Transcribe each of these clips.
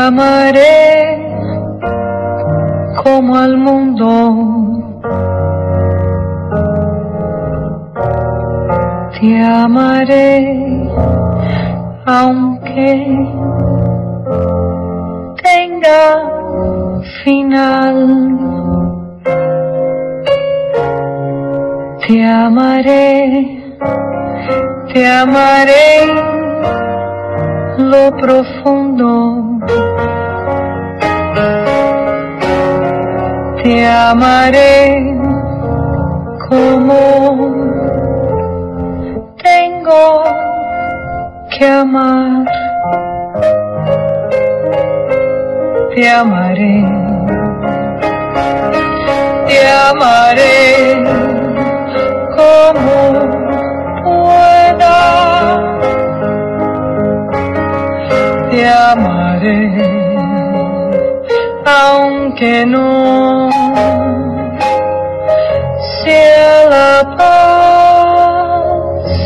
amaré como al mundo. Te amaré aunque tenga final. Te amaré lo profundo. Te amaré como tengo que amar. Te amaré como pueda. Te amaré aunque no sea la paz.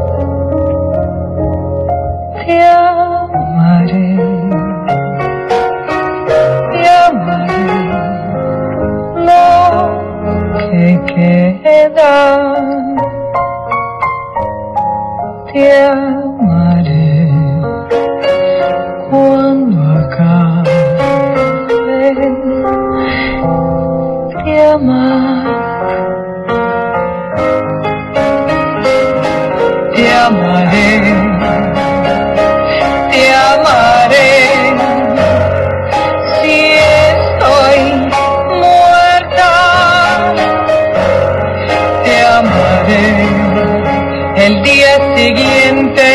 Te amaré lo que queda. Te amaré cuando acabe de amar. Te amaré si estoy muerta. Te amaré el día siguiente.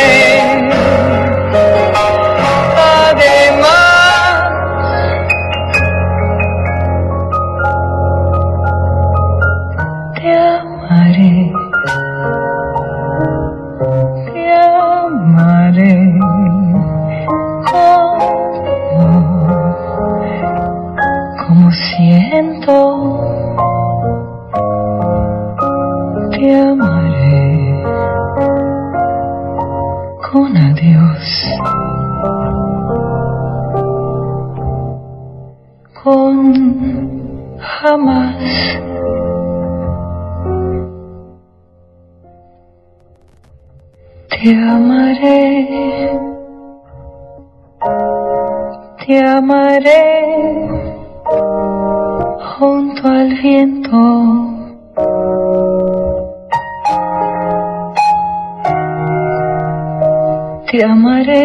Además, te amaré como siento. Te amaré con adiós, con jamás. Te amaré junto al viento. Te amaré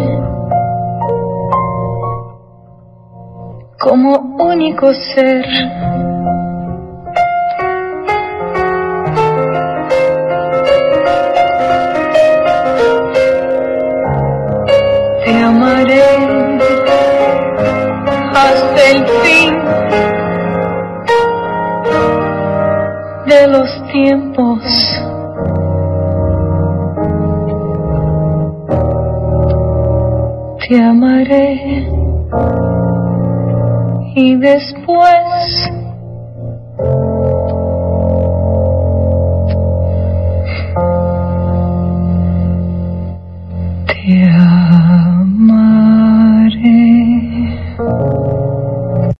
como único ser. Te amaré hasta el fin de los tiempos. Te amaré y después te amaré.